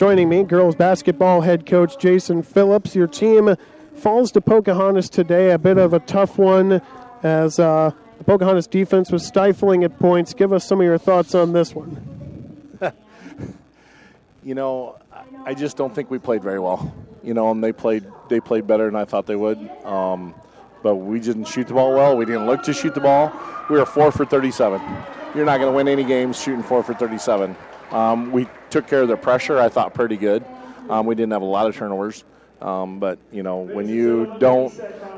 Joining me, girls basketball head coach Jason Phillips. Your team falls to Pocahontas today, a bit of a tough one as the Pocahontas defense was stifling at points. Give us some of your thoughts on this one. I just don't think we played very well. And they played better than I thought they would. But we didn't shoot the ball well. We didn't look to shoot the ball. We were 4 for 37. You're not going to win any games shooting 4 for 37. We took care of their pressure, I thought, pretty good. We didn't have a lot of turnovers. But, when you don't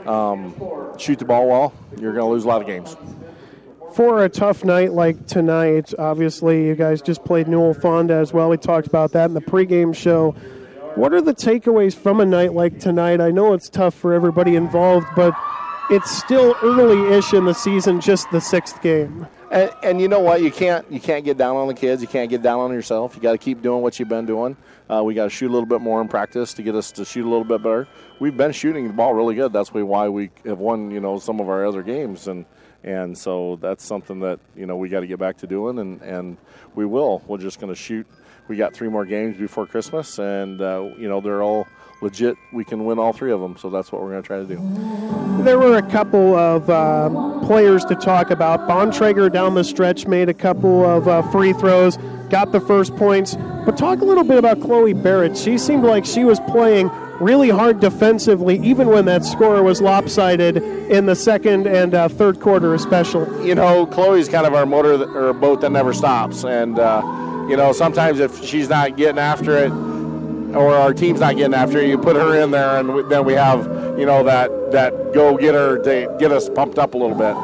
shoot the ball well, you're going to lose a lot of games. For a tough night like tonight, obviously you guys just played Newell Fonda as well. We talked about that in the pregame show. What are the takeaways from a night like tonight? I know it's tough for everybody involved, but it's still early-ish in the season, just the 6th game. And you know what? You can't get down on the kids. You can't get down on yourself. You got to keep doing what you've been doing. We got to shoot a little bit more in practice to get us to shoot a little bit better. We've been shooting the ball really good. That's why we have won, some of our other games. And so that's something that, we got to get back to doing, and we will. We're just going to shoot. We got 3 more games before Christmas, and, they're all legit. We can win all 3 of them, so that's what we're going to try to do. There were a couple of players to talk about. Bontrager down the stretch made a couple of free throws, got the first points. But talk a little bit about Chloe Barrett. She seemed like she was playing really hard defensively, even when that score was lopsided in the second and third quarter especially. Chloe's kind of our motor or boat that never stops. And, sometimes if she's not getting after it or our team's not getting after it, you put her in there and then we have, that go-getter to get us pumped up a little bit.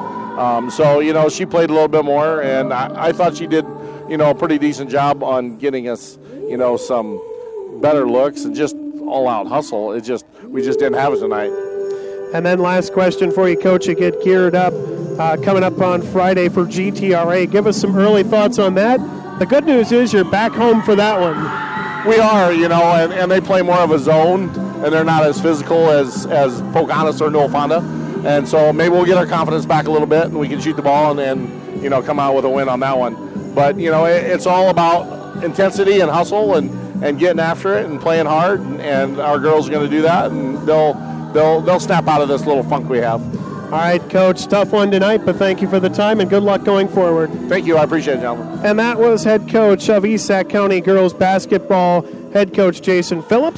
So, she played a little bit more, and I thought she did, a pretty decent job on getting us, some better looks and just all-out hustle. We just didn't have it tonight. And then last question for you, Coach. You get geared up coming up on Friday for GTRA. Give us some early thoughts on that. The good news is you're back home for that one. We are, and they play more of a zone, and they're not as physical as Pocahontas or Newell Fonda. And so maybe we'll get our confidence back a little bit, and we can shoot the ball and come out with a win on that one. But, it's all about intensity and hustle and getting after it and playing hard, and our girls are going to do that, and they'll snap out of this little funk we have. All right, Coach, tough one tonight, but thank you for the time and good luck going forward. Thank you. I appreciate it, gentlemen. And that was head coach of East Sac County girls basketball, head coach Jason Phillips.